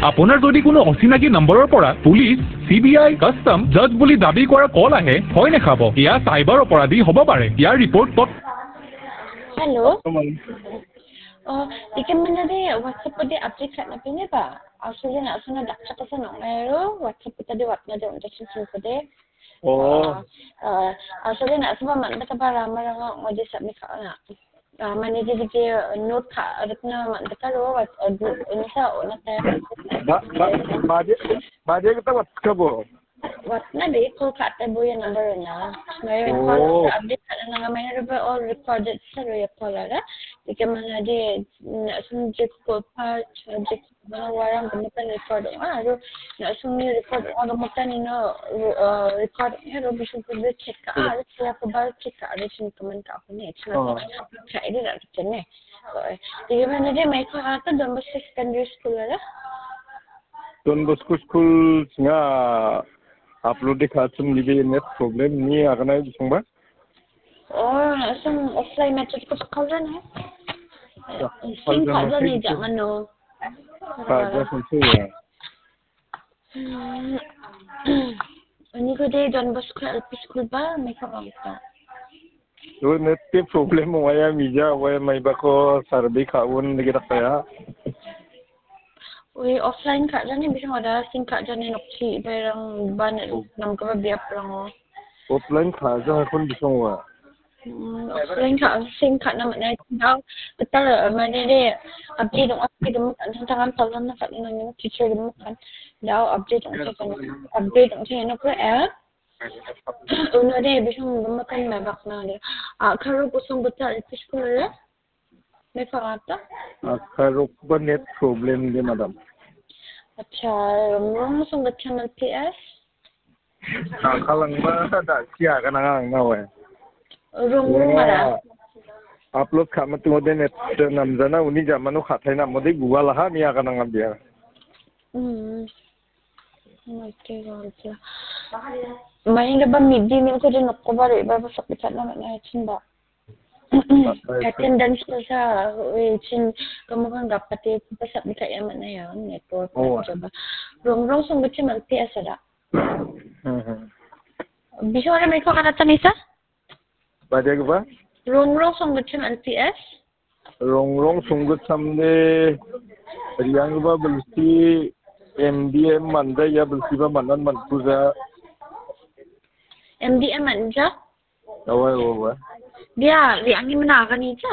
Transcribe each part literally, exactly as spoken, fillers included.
আপোনাৰ যদি কোনো অচিনাকি নম্বৰৰ পৰা police, C B I, custom, জাজ বুলি দাবী কৰা কল আহে, ভয় নাখাব। এয়া চাইবাৰ অপৰাধী হ'ব পাৰে। ইয়াৰ ৰিপৰ্ট তত Hello. Oh, ikan mana dia WhatsApp dia update kat nabi ni ba? Asal nak sana dak kata sana ngero WhatsApp kita dia WhatsApp dia untuk sini pada. Oh. Ah, asal nak sebab mak kita para marang ngode submit kat nak. Ah, mana dia dia note kat adakna mak kita ro WhatsApp ini sa nak saya. Ba ba ba dia ba dia kita WhatsApp bo. WhatsApp dia call kat tabu yang number na. Ngayon call update kat na may ba all recorded sa ro ya call ara. Ikan mana dia nak sunjuk call part sunjuk mana warang kemudian record ah ro nak sunjuk record orang kemudian ni no record ni ro bisa pergi check kat ah saya kebar check kat ada sini komen kat aku ni. Saya dia nak macam ni. Ikan mana dia mai call kata Don Bosco Secondary School ara. Don Bosco School singa upload dekat sem libe net problem ni akan ada sungba. Oh, langsung offline macam tu sekolah ni. Sing kat ni jak mana? Kat sini ya. Ini ko dia Don Bosco L P School ba? May kawan ka. So net problem waya mija waya may bako survey kaun lagi tak saya. Oi offline kat ni bisa ada sing kat ni nokci barang ban nam ka biar perang. Offline kaza pun bisa wa. Offline kat sing kat nama ni tahu betul mana dia update dong update dong kan tangan talan nak kat ni teacher dong kan. Dah update dong kan update dong ni nak app. Uno dia bisa makan mabak na dia. Ah kalau kosong betul itu sekolah. May pangata? Kalau ba net problem dia madam. Acha, rumah sungguh channel P S. Kalau ba ada sia kan ang ngawe. Rumah mana? Upload kami tu mode net namjana uni zaman nu khatai na mode Google lah ni akan ang dia. Hmm. Okay, okay. Main dah midi ni aku dah nak cover iba pasal kita nak nak cinta. Attendance ko sa chin kamu kan dapat eh pasal dekat yang mana ya network coba. Rong-rong sungguh channel P S ada. Hmm. Bisa orang mereka kan atas Nisa? Baca apa? Rong-rong sungguh channel P S. Rong-rong sungguh samde riang ba belsi M D M manda ya belsi ba manan mantuza. M D M manja? Awai awai. Dia yang ni mana akan ni je?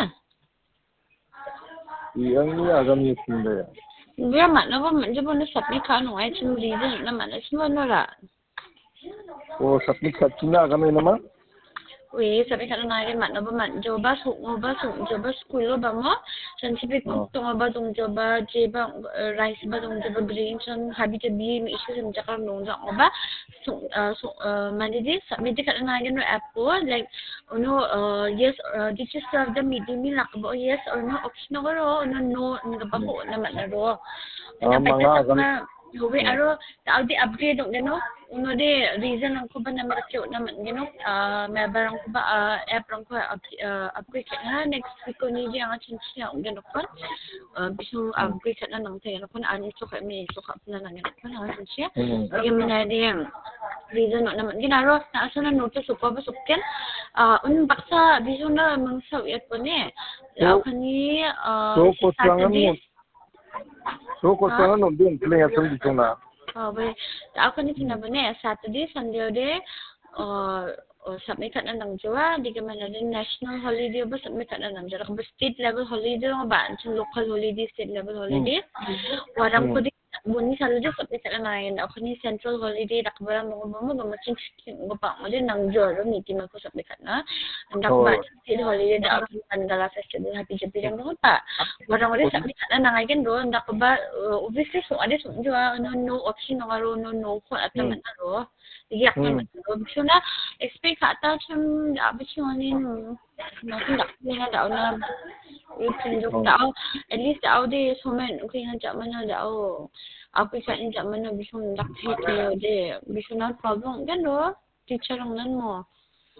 Yang ni agam ni sini ya. Dia mana pun macam mana submit kan, orang cuma reason nama mana semua nora. Oh submit kat sini agam ni nama? Weh, submit kan nari mana pun macam coba suk, coba suk, coba school ba mo. Scientific tong ba tong coba coba rice ba tong coba green san habitabi mi isu sem jakar nong jang ba. So so mana dia submit kat nari no app po like no yes did you serve the media meal nak ba yes or no option ko ro no no nga ba ko na mana ro. Na pa ta Hobi aro tao di upgrade dong gano. Uno di reason ang ko ba na merakyo naman gano. Ah may barang ko ba app rang ko upgrade na next week ko ni dia ang change niya ang gano kon. Bisu upgrade na nang tayo kon ano so ka may so ka na nang gano kon ang change niya. Yung na di reason naman ginaro na asa na notice ko ba sukken. Ah un baksa bisu na mangsaw yat po ni. Lao kani So ko sangan So ko sana no din pling asam di sana. Oh, boleh. Aku ni kena benar Saturday, Sunday dia uh, submit kat nang jawa di mana ada national holiday ba submit kat nang jawa. Kalau state level holiday ba macam local holiday, state level holiday. Warang ko di bunyi selalu dia submit kat nang aku ni central holiday dak barang mo mo mo macam ko pa mo din nang jawa ni ti ko submit kat na. Dak ba state holiday dak Mandala festival happy jabi yang ko pa. Warang ko submit kat nang again do dak ba obviously so ada so jawa no no option ngaro no no ko at man ro. Iyak naman ro. So na expect kata macam apa sih ni macam tak kena dah na tunjuk dah at least dah dia somen okay ngajak mana dah apa kat ni jak mana bisa nak hit dia dia bisa nak problem kan do teacher lang nan mo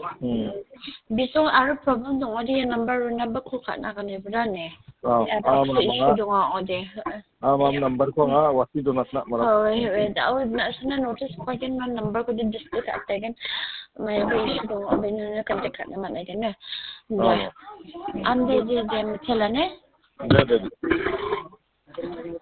Hmm. Bisong aro problem dong odi number na ba ko kana kana brane. Ah, ah, Apa mga issue dong odi. ah, ma'am, number ko nga, wasi donat na marap. Oh, eh, daw na sana notice ko din man number ko din discuss at tagan. May ba issue dong odi na contact naman ay na. Ah, Ande je je mchala ne. Hindi, hindi.